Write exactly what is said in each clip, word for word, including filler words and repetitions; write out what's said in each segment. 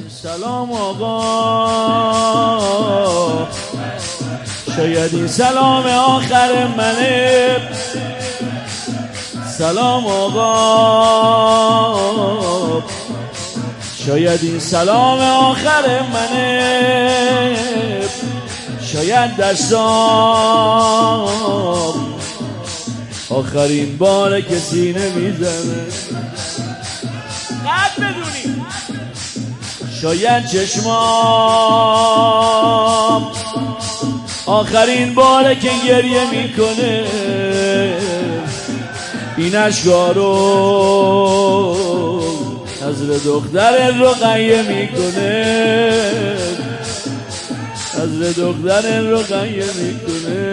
سلام آقا، شاید این سلام آخر منه. سلام آقا، شاید این سلام آخر منه. شاید دستام آخرین بار که سینه میزنه. قد بدونی شاید چشمام آخرین باره که گریه میکنه. این اشکارو نظر دختر رقیه میکنه، نظر دختر رقیه میکنه.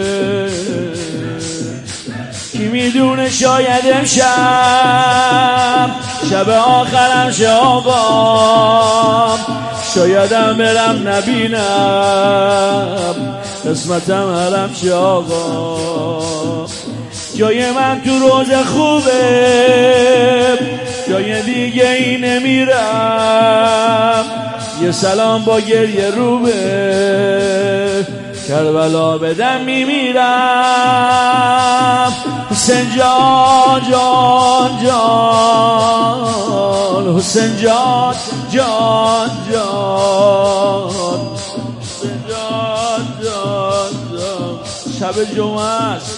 کی میدونه شاید امشب شب آخرم شه آقام، شایدم برم نبینم قسمتم حرم شه آقا. جای من تو روز خوبه، جای دیگه ای نمیرم. یه سلام با گریه روبه کربلا بدم میمیرم. حسین جان جان جان، حسین جان جان جان، حسین جان جان جان. شب جمعه است،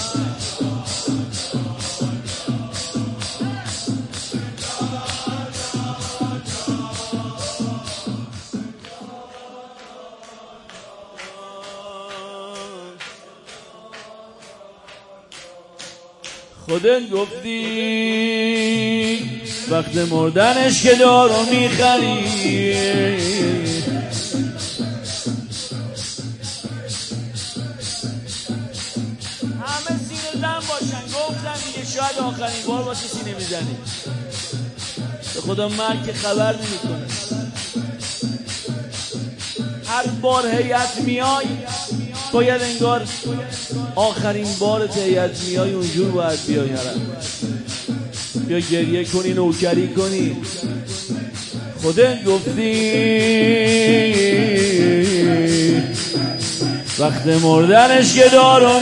خودت گفتی وقت مردنش که دارو میخری. همه سینه زن باشن، گفتم دیگه شاید آخرین بار باشه سینه میزنی. به خدا مرگ که خبر نمیکنه. هر بار هیئت میای باید انگار آخرین بار هیئت میای اونجور باید بیای. بیا گریه کنی، نوکری کنی. خودت گفتی وقت مردنش که دارو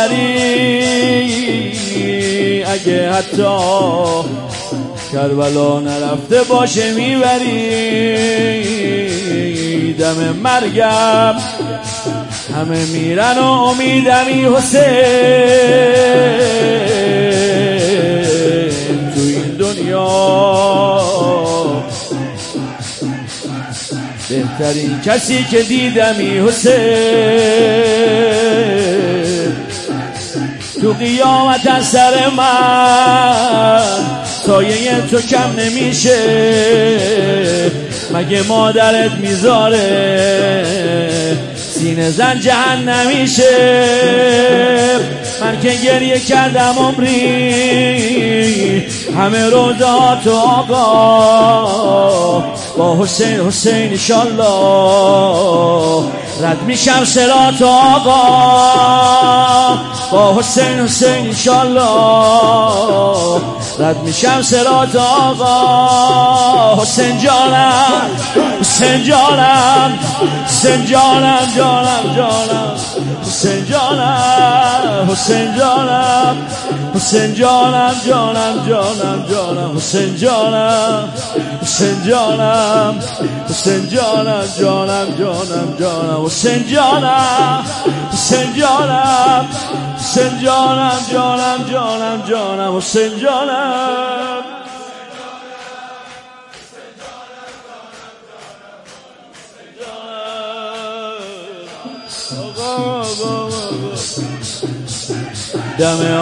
میخری. اگه حتی کربلا نرفته باشه میبری. دم مرگم همه میرن و امیدمی حسین تو این دنیا. بهترین کسی که دیدمی حسین تو قیامت از سر من. سایه تو کم نمیشه مگه مادرت میذاره سینه زن جهنمیشه. من که گریه کردم عمری همه روزات آقا با حسین حسین انشالله رد میشم صراط آقا. با حسین حسین انشالله رد میشم صراط آقا. حسین جانم حسین جانم حسین جانم جانم جانم حسین جانم حسین جانم حسین جانم جانم جانم جانم حسین جانم حسین جانم حسین جانم جانم جانم جانم حسین جانم حسین جانم حسین جانم جانم جانم جانم حسین جانم. دم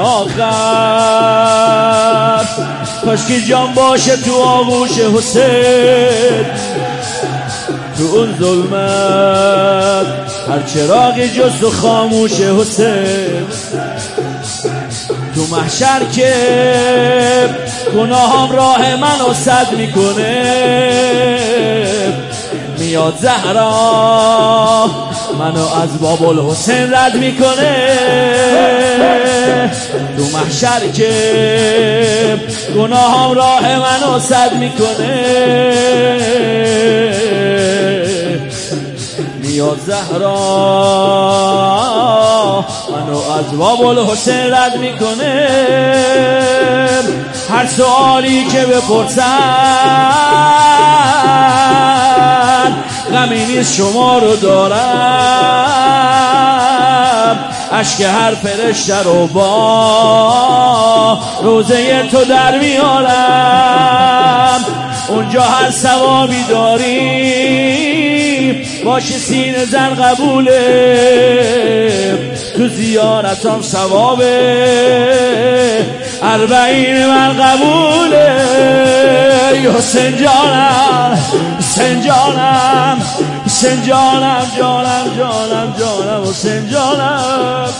آخر کاش که جان باشه تو آغوش حسین. تو اون ظلمت هر چراغی جز تو خاموش حسین. تو محشر که گناهام راه منو سد میکنه میاد زهرا منو از باب الحسین رد میکنه. تو محشر که گناهام راه منو سد میکنه یا زهرا منو از باب الحسین رد میکنه. هر سوالی که بپرسن غمی نیست شما رو دارم، اشک هر فرشته رو با روزه تو در میارم. اونجا هر ثوابی داری باشه سینه زن قبوله، تو زیارتام ثوابه اربعین من قبوله. حسین جانم حسین جانم حسین جانم جانم جانم جانم حسین جانم.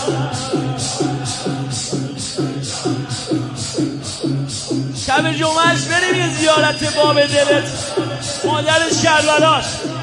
شب جمعهش بریم یه زیارت باب دلت، مادر کربلاست.